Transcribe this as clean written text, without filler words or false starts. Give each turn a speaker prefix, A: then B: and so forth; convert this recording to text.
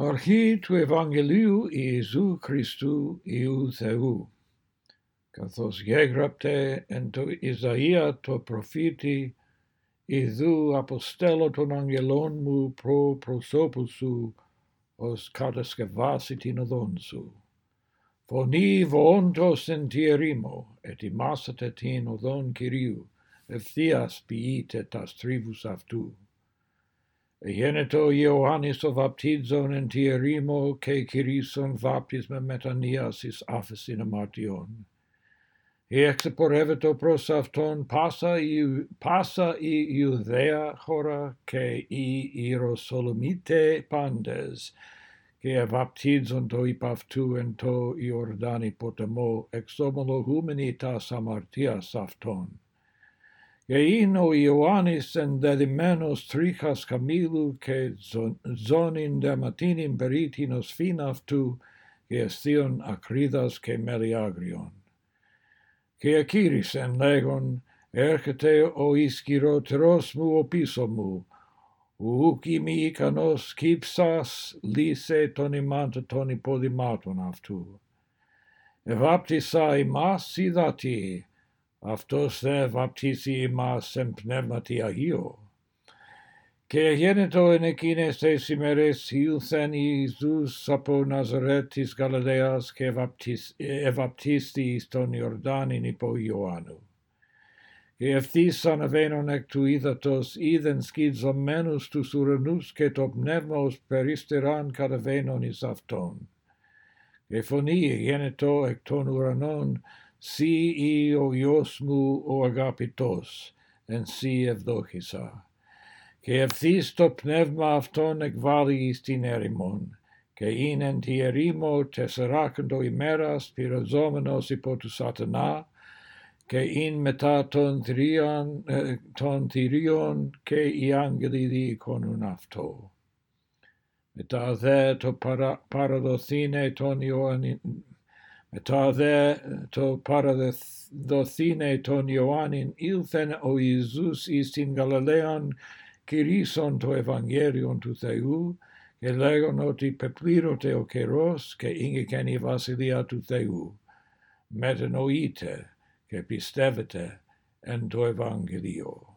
A: Αρχή του Ευαγγελίου Ιησού Χριστού Υιού Θεού, καθώς γέγραπτε εν το Ισαΐα το προφήτη, «Ιδού αποστέλω των αγγελών μου προ προσώπου σου, ως κατασκευάσει την οδόν σου. Φωνή βοόντος εν τη ερήμο, ετοιμάσατε την οδόν Κυρίου, ευθείας ποιείτε τας τρίβους αυτού. Εγένετο Ιωάννης ο βαπτίζων εν τη ερήμο και κηρύσσον βάπτισμα μετανοίας εις άφεσιν αμαρτιών. Εξεπορεύετο προς αυτόν πάσα η Ιουδαία χώρα και οι Ιεροσολυμίτε πάντες, και εβαπτίζοντο υπ' αυτού εν το Ιορδάνη ποταμό, εξομολογούμενοι τας αμαρτίας αυτών. Και είναι ο Ιωάννης ενδεδειμένος τρίχας καμήλου και ζώνην δερματίνην περί την οσφήν αυτού, και εστίον ακρίδας και μελιάγριον. Και εκήρυσεν λέγον, έρχεται ο ισχυρότερος μου οπίσω μου, ουκ είμαι ικανός κύψας λύσε τον ημάντα των υποδημάτων αυτού. Εβάπτισα ημάς ιδάτι, αυτός δε βαπτίσει ημάς εν πνεύματι Αγίο. Και γένετο εν εκείνες τες ημέρες ήλθεν Ιησούς από Ναζαρέτ της Γαλιλαίας και εβαπτίστη εις τον Ιορδάνην υπό Ιωάννου. Και ευθύς αναβαίνον εκ του ύδατος είδεν σκιζωμένους τους ουρανούς και το πνεύμα ως περιστεράν καταβαίνον εις αυτόν. Και φωνή γένετο εκ των ουρανών, «Σύ ή ο Υιός μου ο αγαπητός, εν σύ ευδόχησα». Και ευθύς το πνεύμα αυτόν εκβάλλει εις την έρημον, και είναι εν τη ερήμο 40 ημέρας πειραζόμενος υπό του σατανά, και είναι μετά των θηρίων και οι άγγελοι διεικόνουν αυτό. Μετά δε το παραδοθήνε τον Ιωάννην ήλθεν ο Ιησούς εις την Γαλιλαίαν, κηρύσσον το Ευαγγέλιον του Θεού, και λέγον ότι πεπλήρωται ο καιρός και ήγηκεν η βασιλεία του Θεού. Μετανοείτε και πιστεύετε εν το Ευαγγελίο.